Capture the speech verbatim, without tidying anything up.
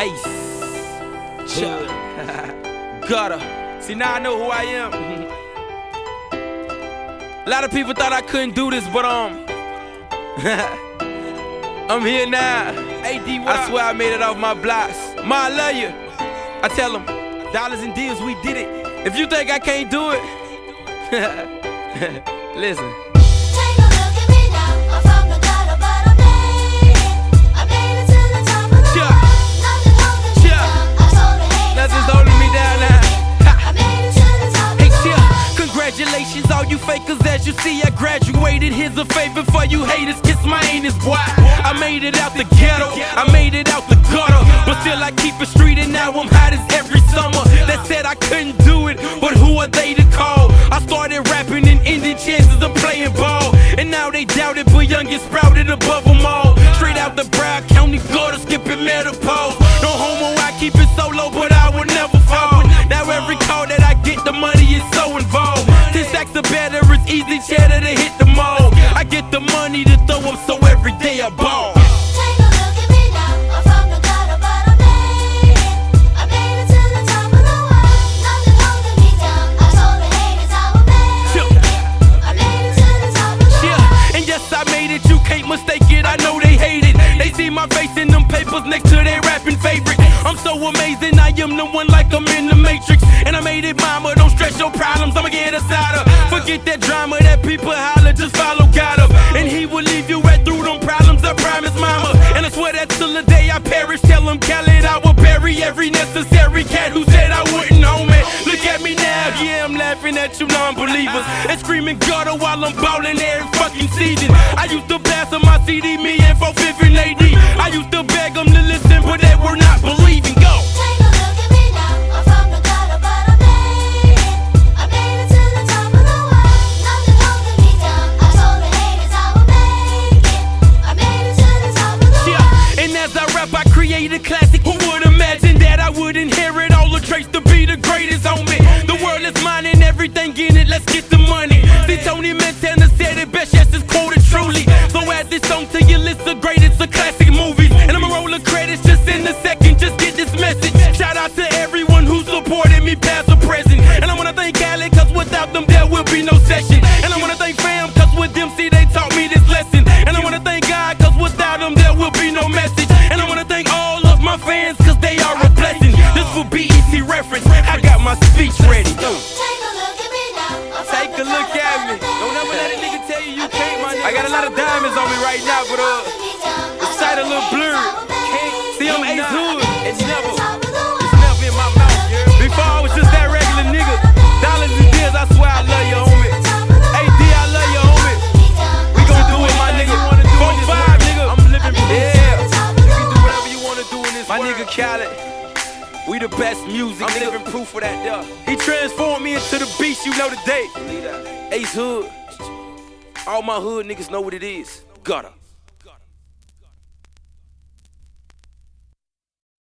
Ace, Chuck, Gutter. See, now I know who I am. A lot of people thought I couldn't do this, but um, I'm here now. A D, I swear I made it off my blocks. Ma, I love you. I tell them, dollars and deals, we did it. If you think I can't do it, listen. Congratulations, all you fakers, as you see, I graduated. Here's a favor for you haters, kiss my anus, boy. I made it out the ghetto, I made it out the gutter, but still I keep it street, and now I'm hot as every summer. They said I couldn't do it, but who are they to call? I started rapping and ending chances of playing ball, and now they doubt it, but young get sprouted above them all. Straight out the Broward County gutter, skipping menopause. No homo, I keep it solo, but I will never fall. Now every call that I get, the money is so involved. Ten stacks of better, it's easy cheddar to hit the mall. I get the money to throw up, so every day I ball. Take a look at me now, I'm from the gutter, but I made it. I made it to the top of the world, nothing holding me down. I told the haters I would make it. I made it to the top of the world. Yeah, and yes, I made it, you can't mistake it. I know they hate it. They see my face in them papers next to their rapping favorite. I'm so amazing, I am the one like I'm in the Matrix. And I made it, mama, don't stress your problems, I'ma get us out of. Forget that drama that people holler, just follow God up. And he will leave you right through them problems, I promise, mama. And I swear that till the day I perish, tell him Khaled I will bury every necessary cat who said I wouldn't, homie. Look at me now, yeah, I'm laughing at you non-believers, and screaming gutter while I'm ballin' every fucking season. I used to blast on my C D, me and four fifth and A D. I used to beg them to listen, but they were not believing. Go! Take a look at me now, I'm from the gutter, but I made it. I made it to the top of the world, nothing holding me down. I told the haters I would make it. I made it to the top of the world. Yeah, and as I rap, I create a classic. Who would imagine that I would inherit all the traits to be the greatest, homie? The world is mine and everything in it, let's get the money. See, Tony Montana said it best, yes, it's quoted truly. So add this song to your list of greatest of classic movies, and I'ma roll the credits just in a second, just get this message. Shout out to everyone who supported me past or present, and I wanna thank Khaled, cause without them there will be no session. And I wanna thank fam, cause with them, see, they taught me this lesson. And I wanna thank God, cause without them there will be no message. And I wanna thank all of my fans, cause they are a blessing. This will be E C reference, I got my speech ready. Take a look at me now, I'm from Take a the look gutter, at me. but I Don't ever let a made nigga it. tell you you I can't, made my it to nigga. I got a lot of diamonds on me right now, but uh, the sight a little blurred. Can't see I'm Ace Hood. It's never, it's never in my mouth. Before I was just that regular nigga. Dollars and deals, I swear I love you, homie. A D, I love you, homie. We gon' do it, my nigga. four five, nigga. I'm living, yeah. You can do whatever you wanna do in this world. My nigga Khaled. We the best music, I'm living proof of that, yeah. He transformed me into the beast, you know the date. Ace Hood. All my hood niggas know what it is. Gutter.